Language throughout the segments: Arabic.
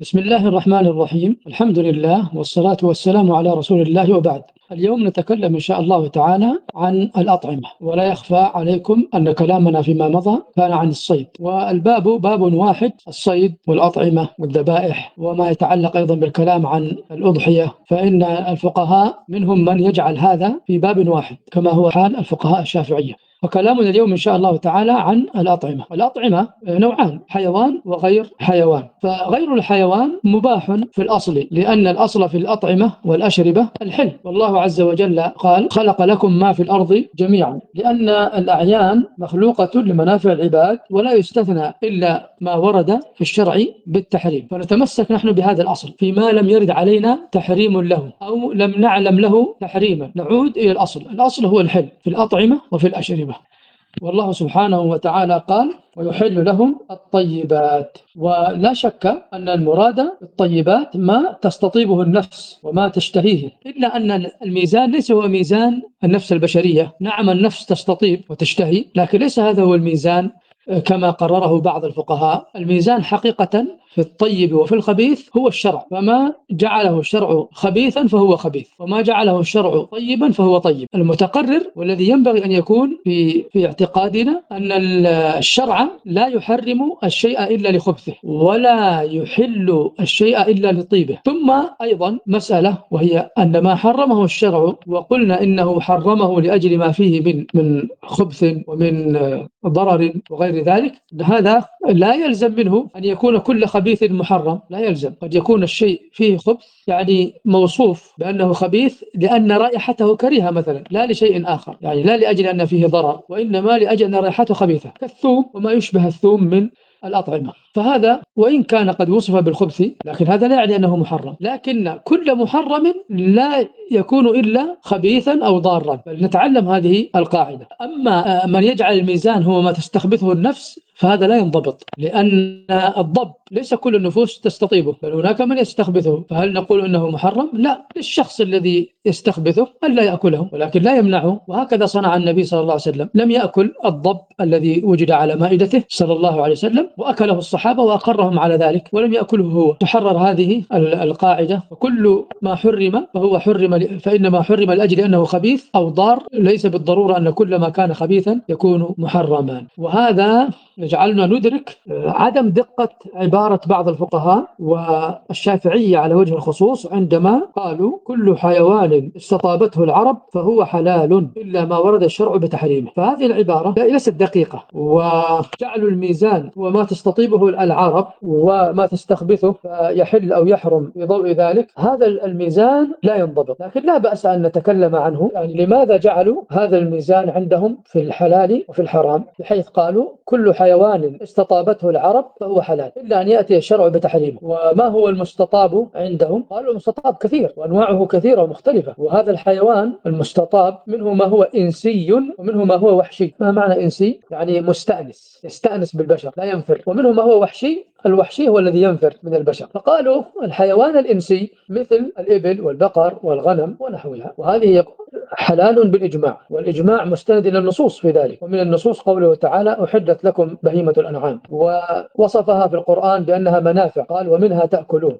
بسم الله الرحمن الرحيم. الحمد لله والصلاة والسلام على رسول الله، وبعد. اليوم نتكلم إن شاء الله تعالى عن الأطعمة، ولا يخفى عليكم أن كلامنا فيما مضى كان عن الصيد، والباب باب واحد: الصيد والأطعمة والذبائح، وما يتعلق أيضا بالكلام عن الأضحية، فإن الفقهاء منهم من يجعل هذا في باب واحد كما هو حال الفقهاء الشافعية. وكلامنا اليوم إن شاء الله تعالى عن الأطعمة. الأطعمة نوعان: حيوان وغير حيوان. فغير الحيوان مباح في الأصل، لأن الأصل في الأطعمة والأشربة الحل، والله عز وجل قال: خلق لكم ما في الأرض جميعا، لأن الأعيان مخلوقة لمنافع العباد، ولا يستثنى إلا ما ورد في الشرع بالتحريم. فنتمسك نحن بهذا الأصل فيما لم يرد علينا تحريم له أو لم نعلم له تحريما، نعود إلى الأصل. الأصل هو الحل في الأطعمة وفي الأشربة. والله سبحانه وتعالى قال: ويحل لهم الطيبات. ولا شك أن المراد بالطيبات ما تستطيبه النفس وما تشتهيه، إلا أن الميزان ليس هو ميزان النفس البشرية. نعم، النفس تستطيب وتشتهي، لكن ليس هذا هو الميزان كما قرره بعض الفقهاء. الميزان حقيقة في الطيب وفي الخبيث هو الشرع، فما جعله الشرع خبيثا فهو خبيث، وما جعله الشرع طيبا فهو طيب. المتقرر والذي ينبغي أن يكون في اعتقادنا أن الشرع لا يحرم الشيء إلا لخبثه، ولا يحل الشيء إلا لطيبه. ثم أيضا مسألة، وهي أن ما حرمه الشرع وقلنا إنه حرمه لأجل ما فيه من خبث ومن ضرر وغير ذلك، هذا لا يلزم منه أن يكون كل خبيث محرم. لا يلزم، قد يكون الشيء فيه خبث يعني موصوف بأنه خبيث لأن رائحته كريهة مثلا، لا لشيء آخر، يعني لا لأجل أن فيه ضرر، وإنما لأجل أن رائحته خبيثة، كالثوم وما يشبه الثوم من الأطعمة. فهذا وإن كان قد وصف بالخبث، لكن هذا لا يعني أنه محرم. لكن كل محرم لا يكون إلا خبيثا أو ضارا، فلنتعلم هذه القاعدة. أما من يجعل الميزان هو ما تستخبثه النفس، فهذا لا ينضبط، لأن الضب ليس كل النفوس تستطيبه، بل هناك من يستخبثه. فهل نقول أنه محرم؟ لا، للشخص الذي يستخبثه أن لا يأكله، ولكن لا يمنعه. وهكذا صنع النبي صلى الله عليه وسلم، لم يأكل الضب الذي وجد على مائدته صلى الله عليه وسلم، وأكله الصحابة وأقرهم على ذلك، ولم يأكله هو. تحرر هذه القاعدة: وكل ما حرم فهو حرم، فإنما حرم لأجل أنه خبيث أو ضار، ليس بالضرورة أن كل ما كان خبيثا يكون محرما. وهذا يجعلنا ندرك عدم دقة عبارة بعض الفقهاء والشافعية على وجه الخصوص عندما قالوا: كل حيوان استطابته العرب فهو حلال إلا ما ورد الشرع بتحريمه. فهذه العبارة ليست دقيقة، وجعل الميزان وما تستطيبه العرب وما تستخبثه فيحل أو يحرم بضوء ذلك، هذا الميزان لا ينضبط. لكن لا بأس أن نتكلم عنه، يعني لماذا جعلوا هذا الميزان عندهم في الحلال وفي الحرام، بحيث قالوا: كل حيوان استطابته العرب فهو حلال إلا أن يأتي الشرع بتحريمه. وما هو المستطاب عندهم؟ قالوا: المستطاب كثير وأنواعه كثيرة ومختلفة، وهذا الحيوان المستطاب منه ما هو إنسي ومنه ما هو وحشي. ما معنى إنسي؟ يعني مستأنس، يستأنس بالبشر لا ينفر. ومنه ما هو وحشي، الوحشي هو الذي ينفر من البشر. فقالوا الحيوان الإنسي مثل الإبل والبقر والغنم ونحوها، وهذه حلال بالإجماع، والإجماع مستند إلى النصوص في ذلك. ومن النصوص قوله تعالى: أحدت لكم بهيمة الأنعام، ووصفها في القرآن بأنها منافع، قال: ومنها تأكلون.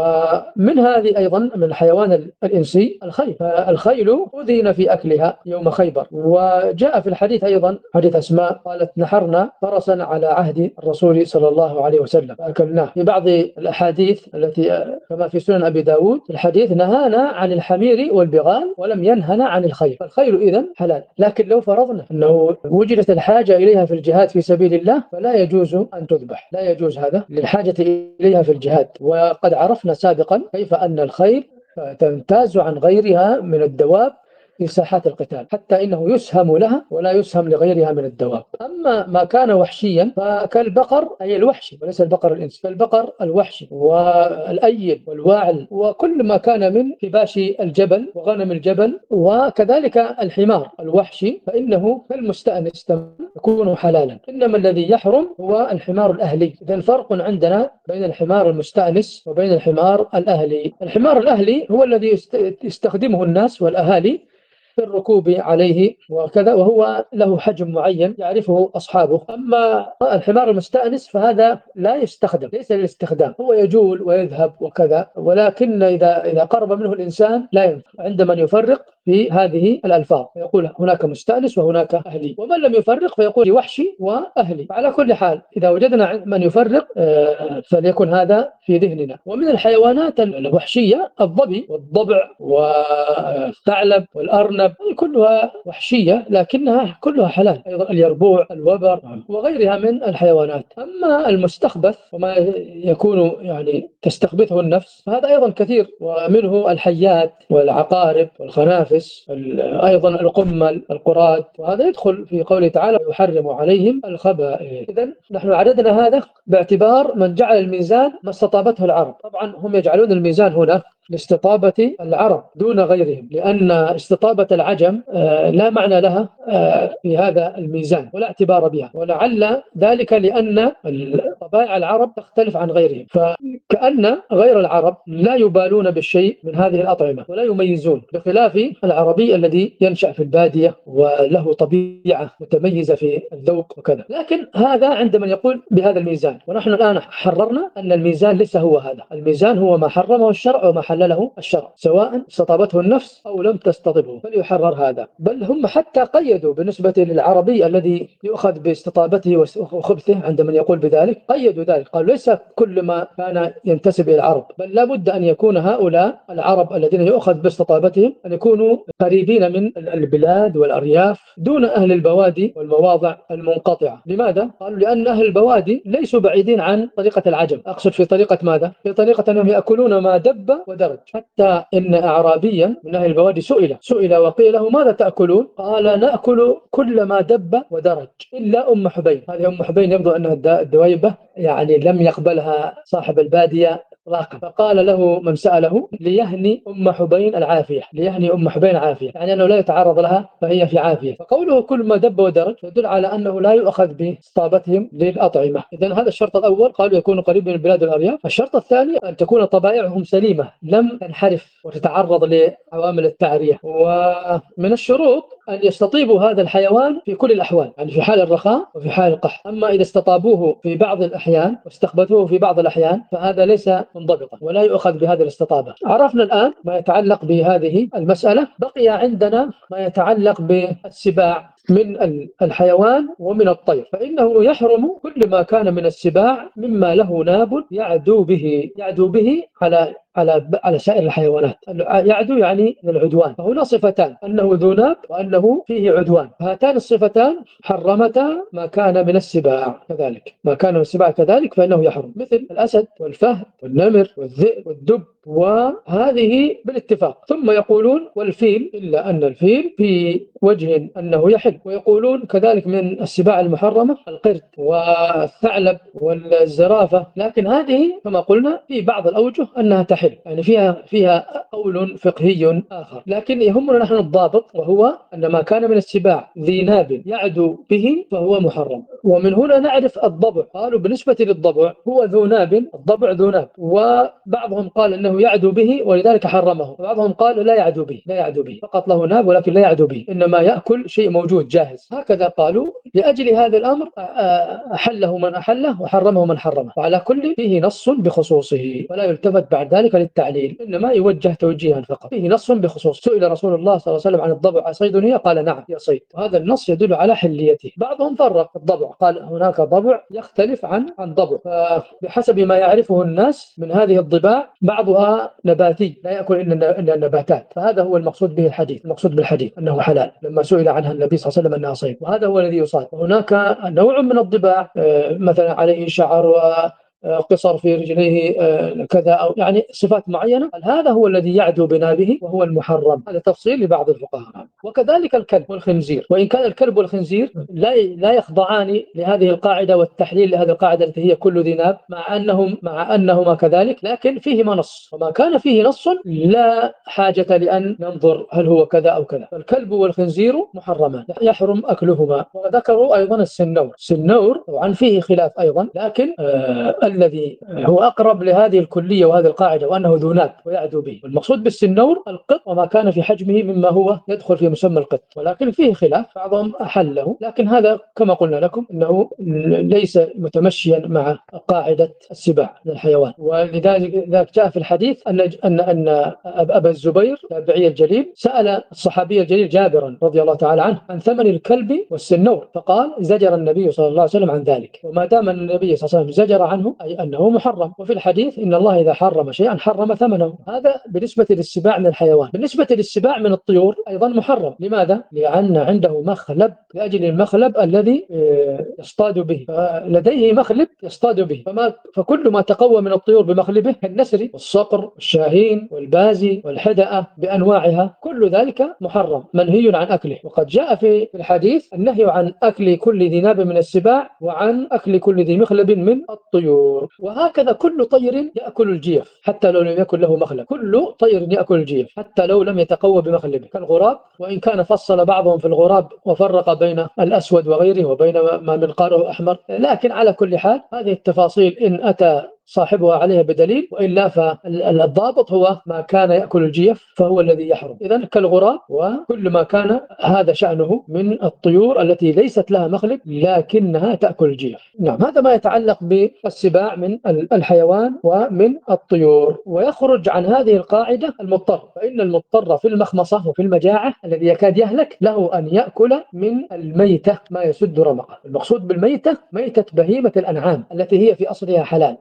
ومن هذه أيضا من الحيوان الإنسي الخيل، فالخيل أذين في أكلها يوم خيبر. وجاء في الحديث أيضا حديث أسماء قالت: نحرنا فرسا على عهد الرسول صلى الله عليه وسلم فأكلناه. في بعض الأحاديث التي كما في سنن أبي داود الحديث: نهانا عن الحمير والبغال ولم ينهنا عن الخيل. فالخيل إذن حلال. لكن لو فرضنا أنه وجدت الحاجة إليها في الجهاد في سبيل الله فلا يجوز أن تذبح، لا يجوز هذا للحاجة إليها في الجهاد. وقد عرفنا سابقا كيف أن الخيل تمتاز عن غيرها من الدواب في ساحات القتال، حتى إنه يسهم لها ولا يسهم لغيرها من الدواب. أما ما كان وحشيا فكالبقر، أي الوحشي وليس البقر الإنسي، فالبقر الوحشي والأيل والواعل وكل ما كان من كباش الجبل وغنم الجبل، وكذلك الحمار الوحشي، فإنه كالمستأنس يكون حلالا. إنما الذي يحرم هو الحمار الأهلي. إذن فرق عندنا بين الحمار المستأنس وبين الحمار الأهلي. الحمار الأهلي هو الذي يستخدمه الناس والأهالي في الركوب عليه وكذا، وهو له حجم معين يعرفه أصحابه. أما الحمار المستأنس فهذا لا يستخدم، ليس للاستخدام، هو يجول ويذهب وكذا، ولكن إذا قرب منه الإنسان لا ينفع. عندما يفرق في هذه الألفاظ يقول هناك مستأنس وهناك أهلي، ومن لم يفرق فيقول وحشي وأهلي. على كل حال إذا وجدنا من يفرق فليكن هذا في ذهننا. ومن الحيوانات الوحشية الظبي والضبع والثعلب والأرنب، كلها وحشية لكنها كلها حلال. أيضا اليربوع، الوبر وغيرها من الحيوانات. أما المستخبث وما يكون يعني تستخبثه النفس فهذا أيضا كثير، ومنه الحيات والعقارب والخنافس، أيضا القمل، القراد، وهذا يدخل في قوله تعالى يحرم عليهم الخبائث. إذن نحن عددنا هذا باعتبار من جعل الميزان ما استطابته العرب. طبعا هم يجعلون الميزان هنا لاستطابة العرب دون غيرهم، لأن استطابة العجم لا معنى لها في هذا الميزان ولا اعتبار بها، ولعل ذلك لأن طبائع العرب تختلف عن غيرهم، فكأن غير العرب لا يبالون بالشيء من هذه الأطعمة ولا يميزون، بخلاف العربي الذي ينشأ في البادية وله طبيعة متميزة في الذوق وكذا. لكن هذا عندما يقول بهذا الميزان، ونحن الآن حررنا أن الميزان ليس هو هذا، الميزان هو ما حرمه الشرع وما حلله الشرع، سواء استطابته النفس أو لم تستطبه فليحرر هذا. بل هم حتى قيدوا بالنسبة للعربي الذي يؤخذ باستطابته وخبثه، عندما يقول بذلك قيدوا ذلك، قالوا ليس كل ما كان ينتسب إلى العرب، بل لا بد أن يكون هؤلاء العرب الذين يؤخذ باستطابتهم أن يكونوا قريبين من البلاد والأرياف دون أهل البوادي والمواضع المنقطعة. لماذا؟ قالوا لأن أهل البوادي ليسوا بعيدين عن طريقة العجم. أقصد في طريقة ماذا؟ في طريقة أنهم يأكلون ما دب ودرج، حتى إن أعرابيا من أهل البوادي سئل وقيل له ماذا تأكلون؟ قال نأكل كل ما دب ودرج إلا أم حبين. هذه أم حبين يبدو أنها الدويبة، يعني لم يقبلها صاحب البادية إطلاقا، فقال له من سأله ليهني أم حبين العافية، ليهني أم حبين عافية، يعني أنه لا يتعرض لها فهي في عافية. فقوله كل ما دب ودرج يدل على أنه لا يؤخذ باستطابتهم للأطعمة. إذن هذا الشرط الأول، قالوا يكونوا قريب من البلاد والأرياف. الشرط الثاني أن تكون طبائعهم سليمة لم تنحرف وتتعرض لعوامل التعرية. ومن الشروط أن يستطيبوا هذا الحيوان في كل الأحوال، يعني في حال الرخاء وفي حال القحط. أما إذا استطابوه في بعض الأحيان واستخبثوه في بعض الأحيان فهذا ليس منضبطا ولا يؤخذ بهذه الاستطابة. عرفنا الآن ما يتعلق بهذه المسألة. بقي عندنا ما يتعلق بالسباع من الحيوان ومن الطير، فإنه يحرم كل ما كان من السباع مما له ناب يعدو به على سائر الحيوانات. يعدو يعني العدوان، فهنا صفتان، أنه ذو ناب وأنه فيه عدوان، هاتان الصفتان حرمتا ما كان من السباع كذلك. ما كان من السباع كذلك فإنه يحرم، مثل الأسد والفهد والنمر والذئب والدب، وهذه بالاتفاق. ثم يقولون والفيل، إلا أن الفيل في وجه أنه يحل. ويقولون كذلك من السباع المحرمة القرد والثعلب والزرافة، لكن هذه كما قلنا في بعض الأوجه أنها تحل، يعني فيها قول فقهي آخر. لكن يهمنا نحن الضابط، وهو أن ما كان من السباع ذي ناب يعدو به فهو محرم. ومن هنا نعرف الضبع، قالوا بالنسبة للضبع هو ذو ناب، الضبع ذو ناب، وبعضهم قال أنه يعدو به ولذلك حرمه، وبعضهم قال لا يعدو به فقط له ناب ولكن لا يعدو به، إنما يأكل شيء موجود جاهز. هكذا قالوا. لأجل هذا الأمر أحله من أحله وحرمه من حرمه، وعلى كل فيه نص بخصوصه، ولا يلتفت بعد ذلك للتعليل، إنما يوجه توجيها فقط. فيه نص بخصوص. سئل رسول الله صلى الله عليه وسلم عن الضبع أصيد هي؟ قال نعم هي صيد، وهذا النص يدل على حليته. بعضهم فرق الضبع، قال هناك ضبع يختلف عن ضبع، فبحسب ما يعرفه الناس من هذه الضباع بعضها نباتي لا يأكل إلا النباتات، فهذا هو المقصود به الحديث، المقصود بالحديث أنه حلال لما سئل عنها النبي صلى الله عليه وسلم أنها صيد، وهذا هو الذي يصاد. وهناك نوع من الضباع مثلا عليه شعر قصر في رجليه كذا، أو يعني صفات معينة، هذا هو الذي يعدو بنابه وهو المحرم. هذا تفصيل لبعض الفقهاء. وكذلك الكلب والخنزير، وإن كان الكلب والخنزير لا يخضعان لهذه القاعدة والتحليل لهذه القاعدة التي هي كل ذي ناب، مع أنهما كذلك، لكن فيهما نص، وما كان فيه نص لا حاجة لأن ننظر هل هو كذا أو كذا. فالكلب والخنزير محرمان يحرم أكلهما. وذكروا أيضا السنور طبعا فيه خلاف أيضا، لكن الذي هو أقرب لهذه الكلية وهذه القاعدة، وأنه ذو ناب ويعدو به. المقصود بالسنور القط وما كان في حجمه مما هو يدخل في مسمى القط، ولكن فيه خلاف، بعضهم أحله، لكن هذا كما قلنا لكم أنه ليس متمشيا مع قاعدة السباع من الحيوان. ولذلك جاء في الحديث أن أبا الزبير التابعي الجليل سأل الصحابي الجليل جابرا رضي الله تعالى عنه عن ثمن الكلب والسنور، فقال زجر النبي صلى الله عليه وسلم عن ذلك. وما دام النبي صلى الله عليه وسلم زجر عنه أي أنه محرم. وفي الحديث إن الله إذا حرم شيئا حرم ثمنه. هذا بالنسبة للسباع من الحيوان. بالنسبة للسباع من الطيور أيضا محرم. لماذا؟ لأن عنده مخلب، لأجل المخلب الذي يصطاد به، فلديه مخلب يصطاد به، فكل ما تقوى من الطيور بمخلبه كالنسر والصقر والشاهين والبازي والحدأة بأنواعها، كل ذلك محرم منهي عن أكله. وقد جاء في الحديث النهي عن أكل كل ذي ناب من السباع وعن أكل كل ذي مخلب من الطيور. وهكذا كل طير يأكل الجيف حتى لو لم يكن له مخلب، كل طير يأكل الجيف حتى لو لم يتقوى بمخلبه، كالغراب، وإن كان فصل بعضهم في الغراب وفرق بين الأسود وغيره وبين ما منقاره أحمر، لكن على كل حال هذه التفاصيل إن أتى صاحبها عليها بدليل، وإلا فالضابط هو ما كان يأكل الجيف فهو الذي يحرم. إذن كالغراب وكل ما كان هذا شأنه من الطيور التي ليست لها مخلب لكنها تأكل الجيف. نعم، هذا ما يتعلق بالسباع من الحيوان ومن الطيور. ويخرج عن هذه القاعدة المضطر، فإن المضطر في المخمصة وفي المجاعة الذي يكاد يهلك له أن يأكل من الميتة ما يسد رمقه. المقصود بالميتة ميتة بهيمة الأنعام التي هي في أصلها حلال،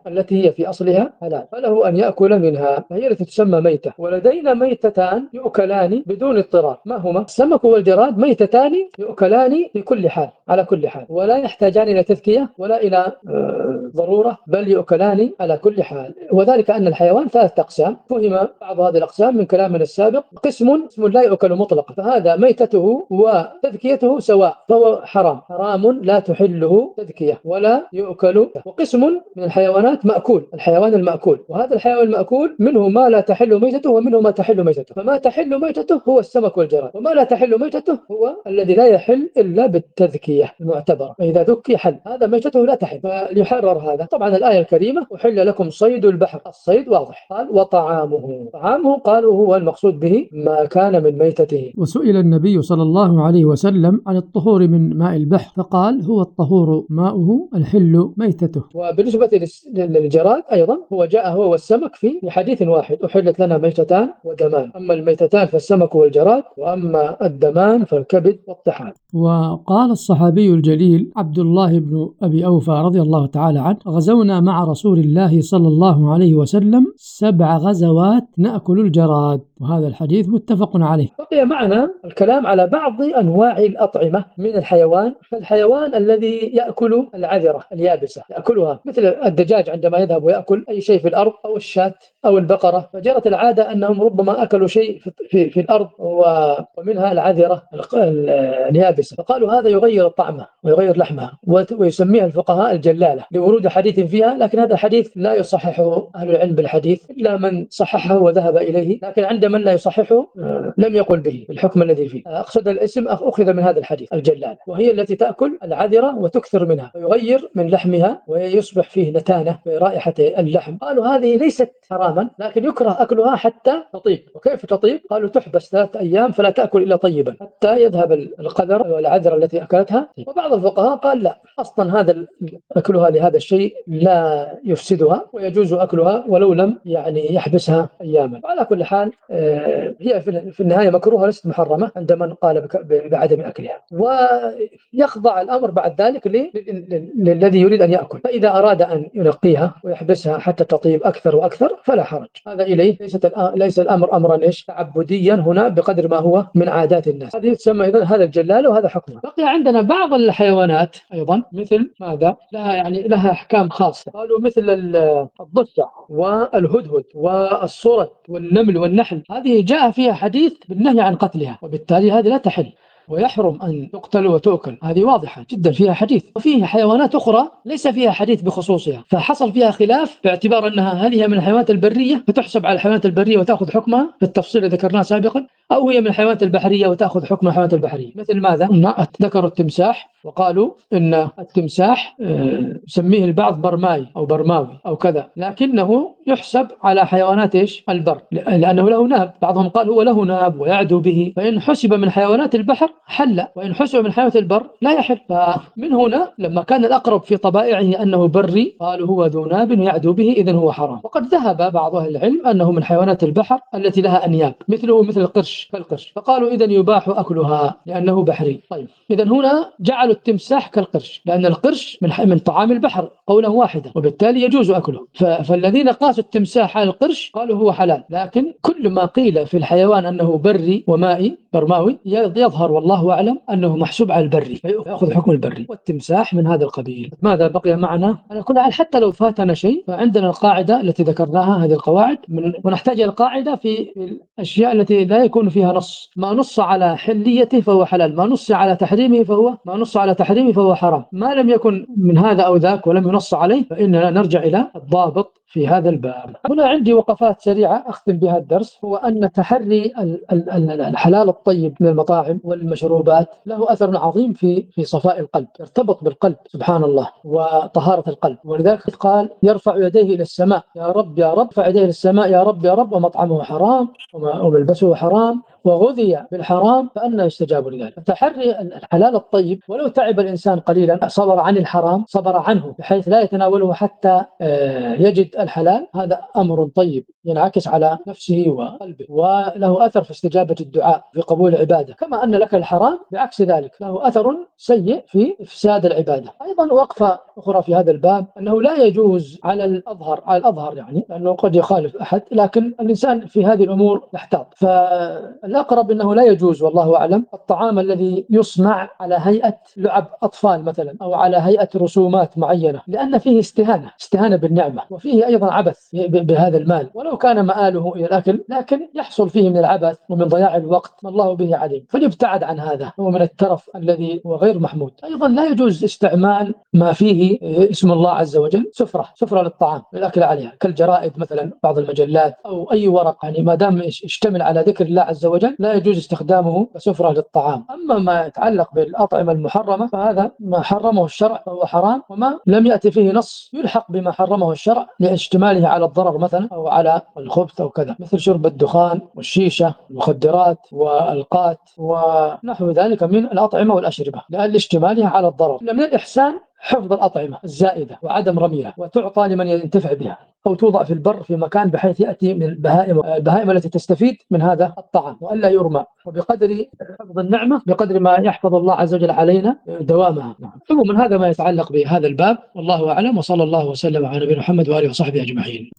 فله أن يأكل منها، فهي التي تسمى ميتة. ولدينا ميتتان يؤكلان بدون اضطرار، ما هما؟ السمك والجراد ميتتان يؤكلان في كل حال على كل حال، ولا يحتاجان إلى تذكية ولا إلى ضرورة، بل يؤكلان على كل حال. وذلك أن الحيوان ثلاثة أقسام، فهم بعض هذه الأقسام من كلامنا السابق. قسم لا يؤكل مطلقا، فهذا ميتته وتذكيته سواء، فهو حرام لا تحله تذكية ولا يؤكل. وقسم من الحيوانات مأكول، الحيوان المأكول، وهذا الحيوان المأكول منه ما لا تحل ميتته ومنه ما تحل ميتته. فما تحل ميتته هو السمك والجراد، وما لا تحل ميتته هو الذي لا يحل إلا بالتذكية المعتبرة، فإذا ذكي حل، هذا ميتته لا تحل فليحرر هذا. طبعا الآية الكريمة أحل لكم صيد البحر، الصيد واضح، قال وطعامه قالوا هو المقصود به ما كان من ميتته. وسئل النبي صلى الله عليه وسلم عن الطهور من ماء البحر فقال هو الطهور ماؤه الحل ميتته. وبالنسبة للجراد أيضا هو والسمك في حديث واحد، أحلت لنا ميتتان ودمان، أما الميتتان فالسمك والجراد، وأما الدمان فالكبد والطحال. وقال الصحابي الجليل عبد الله بن أبي أوفى رضي الله تعالى عنه غزونا مع رسول الله صلى الله عليه وسلم 7 غزوات نأكل الجراد، وهذا الحديث متفق عليه. بقي معنا الكلام على بعض أنواع الأطعمة من الحيوان. فالحيوان الذي يأكل العذرة اليابسة يأكلها، مثل الدجاج عندما يذهب ويأكل أي شيء في الأرض، أو الشاة أو البقرة، فجرت العادة أنهم ربما أكلوا شيء في الأرض ومنها العذرة اليابسة، فقالوا هذا يغير طعمه ويغير لحمها، ويسميها الفقهاء الجلالة لورود حديث فيها، لكن هذا الحديث لا يصححه أهل العلم بالحديث إلا من صححه وذهب إليه، لكن عند من لا يصححه لم يقل به الحكم الذي فيه. أقصد الاسم أخذ من هذا الحديث الجلالة، وهي التي تأكل العذرة وتكثر منها ويغير من لحمها ويصبح فيه نتانة في رائحة اللحم. قالوا هذه ليست حراما، لكن يكره أكلها حتى تطيب. وكيف تطيب؟ قالوا تحبس 3 أيام فلا تأكل إلا طيبا حتى يذهب القذر والعذرة التي أكلتها. وبعض الفقهاء قال لا، أصلا هذا أكلها لهذا الشيء لا يفسدها ويجوز أكلها ولو لم يحبسها أياما. وعلى كل حال هي في النهاية مكروهة ليست محرمة عند من قال بعدم أكلها. ويخضع الأمر بعد ذلك للذي يريد أن يأكل، فإذا أراد أن ينقيها ويحبسها حتى تطيب أكثر وأكثر فلا حرج، هذا إليه. ليس الأمر أمرا تعبديا هنا بقدر ما هو من عادات الناس. هذه تسمى إذن هذا الجلال وهذا حكمه. بقي عندنا بعض الحيوانات أيضا مثل ماذا لها أحكام خاصة. قالوا مثل الضفدع والهدهد والصرد والنمل والنحل، هذه جاء فيها حديث بالنهي عن قتلها، وبالتالي هذه لا تحل. ويحرم أن تقتل وتؤكل، هذه واضحة جدا فيها حديث. وفيه حيوانات أخرى ليس فيها حديث بخصوصها، فحصل فيها خلاف باعتبار أنها هل هي من الحيوانات البرية فتحسب على الحيوانات البرية وتأخذ حكمها في التفصيل اللي ذكرناه سابقا، أو هي من الحيوانات البحرية وتأخذ حكم الحيوانات البحرية. مثل ماذا؟ ذكروا التمساح وقالوا إن التمساح يسميه البعض برماي أو برماوي أو كذا، لكنه يحسب على حيوانات إيش؟ البر، لأنه له ناب. بعضهم قال هو له ناب ويعدو به، فإن حسب من حيوانات البحر حل، وإن حسب من حيوانات البر لا يحل. فمن هنا لما كان الأقرب في طبائعه أنه بري قالوا هو ذو ناب يعدو به، إذن هو حرام. وقد ذهب بعض أهل العلم أنه من حيوانات البحر التي لها أنياب مثله مثل القرش كالقرش، فقالوا إذن يباح أكلها لأنه بحري. طيب إذن هنا جعلوا التمساح كالقرش، لأن القرش من طعام البحر قولا واحدا، وبالتالي يجوز أكله. فالذين قاسوا التمساح على القرش قالوا هو حلال. لكن كل ما قيل في الحيوان أنه بري ومائي برماوي يظهر والله أعلم أنه محسوب على البري، فيأخذ حكم البري، والتمساح من هذا القبيل. ماذا بقي معنا؟ على كل حال حتى لو فاتنا شيء فعندنا القاعدة التي ذكرناها، هذه القواعد ونحتاج إلى القاعدة في الأشياء التي لا يكون فيها نص. ما نص على حليته فهو حلال، ما نص على تحريمه فهو حرام. ما لم يكن من هذا أو ذاك ولم ينص عليه فإننا نرجع إلى الضابط في هذا الباب. هنا عندي وقفات سريعة أختم بها الدرس، هو أن تحري الحلال الطيب من المطاعم والمشروبات له أثر عظيم في صفاء القلب، يرتبط بالقلب سبحان الله وطهارة القلب. ولذلك قال يرفع يديه إلى السماء يا رب يا رب، ارفع يديه إلى السماء يا رب يا رب، ومطعمه حرام وملبسه حرام وغذي بالحرام فأنا يستجاب لذلك. تحري الحلال الطيب ولو تعب الإنسان قليلا، صبر عن الحرام، صبر عنه بحيث لا يتناوله حتى يجد الحلال، هذا أمر طيب ينعكس على نفسه وقلبه وله أثر في استجابة الدعاء في قبول العبادة. كما أن لك الحرام بعكس ذلك له أثر سيء في إفساد العبادة. أيضا وقفة أخرى في هذا الباب أنه لا يجوز على الأظهر يعني لأنه قد يخالف أحد، لكن الإنسان في هذه الأمور يحتاط. فالأقرب أنه لا يجوز والله أعلم الطعام الذي يصنع على هيئة لعب أطفال مثلا أو على هيئة رسومات معينة، لأن فيه استهانة بالنعمة، وفيه أيضا عبث بهذا المال، ولو كان مآله إلى الأكل لكن يحصل فيه من العبث ومن ضياع الوقت ما الله به عليم، فليبتعد عن هذا، هو من الترف الذي هو غير محمود. أيضا لا يجوز استعمال ما فيه اسم الله عز وجل سفرة للطعام للأكل عليها، كالجرائد مثلا بعض المجلات أو أي ورق، يعني ما دام يشتمل على ذكر الله عز وجل لا يجوز استخدامه كسفرة للطعام. أما ما يتعلق بالأطعمة المحرمة فهذا ما حرمه الشرع فهو حرام، وما لم يأتي فيه نص يلحق بما حرمه الشرع لاشتماله على الضرر مثلا أو على الخبث أو كذا، مثل شرب الدخان والشيشة والمخدرات والقات ونحو ذلك من الأطعمة والأشربة لأن اشتمالها على الضرر. من الإحسان حفظ الأطعمة الزائدة وعدم رميها، وتعطى لمن ينتفع بها أو توضع في البر في مكان بحيث يأتي من البهائم التي تستفيد من هذا الطعام وألا يرمى، وبقدر حفظ النعمة بقدر ما يحفظ الله عز وجل علينا دوامها. عموما هذا ما يتعلق بهذا الباب، والله أعلم، وصلى الله وسلم على نبينا محمد وآله وصحبه أجمعين.